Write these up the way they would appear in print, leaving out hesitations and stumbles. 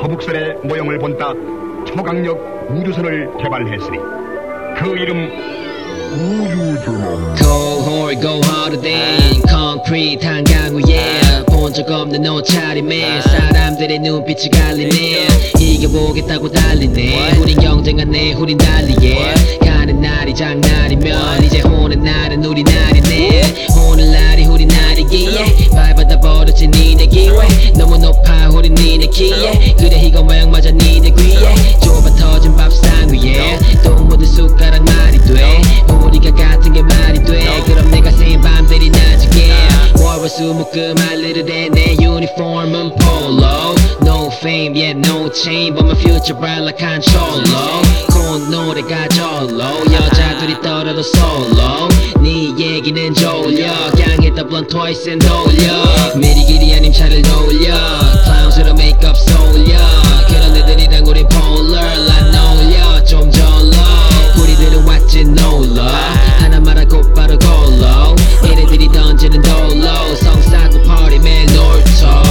거북선의 모형을 본따 초강력 우주선을 개발했으니 그 이름 우주전함. Go hard, go harder than concrete 한강 위에 본 적 없는 옷차림에 사람들의 눈빛이 갈리네. 이겨보겠다고 달리네. 우린 경쟁하네, 우린 달리에 가는 날이 장날이면 이제 오는 날은 우리 날이네. 오늘 날이 우리 날이기에 발받아 버렸지 니네 기회. 너무 높아 우린 니네 키에. 그래 이건 모양맞아 니네 귀에. 좁아 터진 밥상 위에 또 묻은 숟가락 말이 돼. 우리가 같은 게 말이 돼. 그럼 내가 새인 밤들이 낮게 월화수목금 할일을 해. 내 유니폼은 polo. No fame, yeah, no chain, but my future bright like Han Solo. 콧노래가 절로 여자들이 떨어도 solo. 네 얘기는 졸려 향했다 blunt twice and 돌려. 미리 길이 아님 차를 돌려 clowns으로 메이크업 쏠려. 그런 애들이랑 우리 polar 난 놀려 좀 절로. 우리들은 왔지 놀러 하나 말하고 바로 골로. 얘네들이 던지는 돌로 성사고 party 매일 놀토.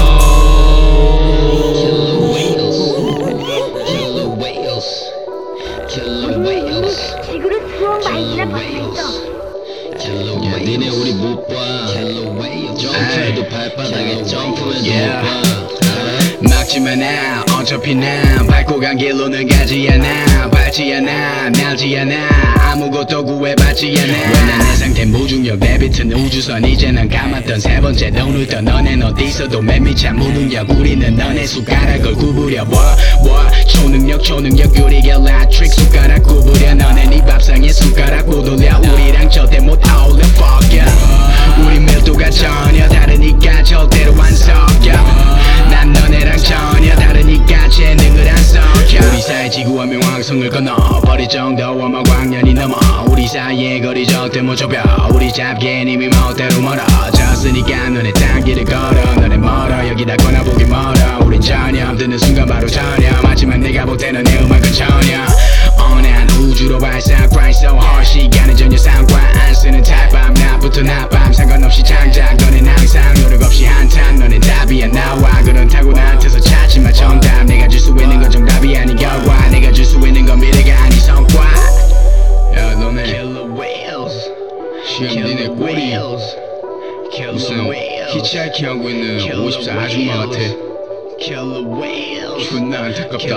지구를 수억 마일이나 벗어있어. 야 니네 우리 못봐. 점프해도 발바닥에 점프해도 못봐. 막지마 나 어차피 난 밟고 간 길로는 가지 않아. 밟지 않아 날지 않아 아무것도 구해받지 않아. 왜 난 내 상태 무중력 내비튼 우주선 이제 난 감았던 세 번째 눈을 너넨 어디서도 맨 밑에 무능력. 우리는 너네 숟가락을 구부려. 초능력 우리게 electric 숟가락 구부려. 너네 네 밥상에 숟가락 못 올려. 우리랑 절대 못 어울려 fuck yeah. 우리 밀도가 전혀 다르니까 절대로 안 섞여. 난 너네랑 전혀 다르니까 재능을 안 섞여. 우리 사이 지구와 명왕성을 건너 버릴 정도와 막 광년이 넘어. 우리 사이의 거리 절대 못 좁혀. 우리 잡기엔 이미 멋대로 멀어졌으니까 너네 딴 길을 걸어. 너네 멀어 여기다 꺼내보기 멀어. 우린 전혀 드는 순간 바로 전혀. 하지만 내가 볼 때는 내 음악은 전혀 난 우주로 발사 grind so hard. 시간은 전혀 상관 안 쓰는 타입. 밤낮부터 낮밤 상관없이 장작. 너넨 항상 노력 없이 한탄. 너넨 답이야 나와 그렇다고 나한테서 찾지마 정답. 내가 줄 수 있는 건 정답이 아닌 결과. 내가 줄 수 있는 건 미래가 아닌 성과. 야 너네 Killer Whales 지금 니네 꼴이 무슨 히치하이킹 하고 있는 54 아줌마 같아. Killer Whales 존나 안타깝다.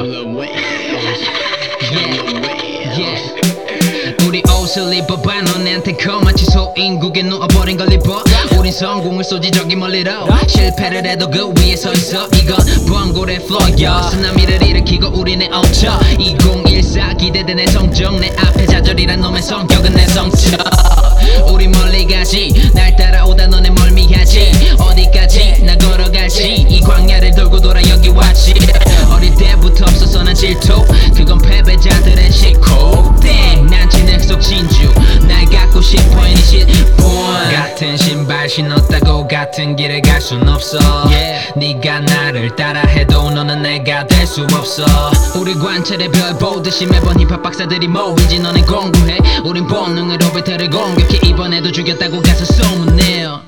우리 옷을 입어봐. 너네한테 거마치 소인국에 누워버린 걸 입어. 우린 성공을 쏘지 저기 멀리로. 실패를 해도 그 위에 서있어. 이건 번골의 플로야. 쓰나미를 일으키고 우리네 엄청 2014 기대돼 내 성적. 내 앞에 좌절이란 놈의 성격은 내 성적. 우리 멀리 가지 날 따라오다 너네 멀미하지. 어디까지 나 걸어갈지 이 광야를 돌고 돌아 여기 왔지. 어릴 때부터 없었어 난 질투. 그건 패배자들의 식구. 난 진흙 속 진주 날 갖고 싶어 any shit boy. 같은 신발 신었다고 같은 길을 갈 순 없어. 네가 나를 따라해도 너는 내가 될 수 없어. 우리 관찰의 별 보듯이 매번 힙합 박사들이 모이지. 너네 공부해 우린 본능으로 배틀을 공격해. 이번에도 죽였다고 가서 소문내요.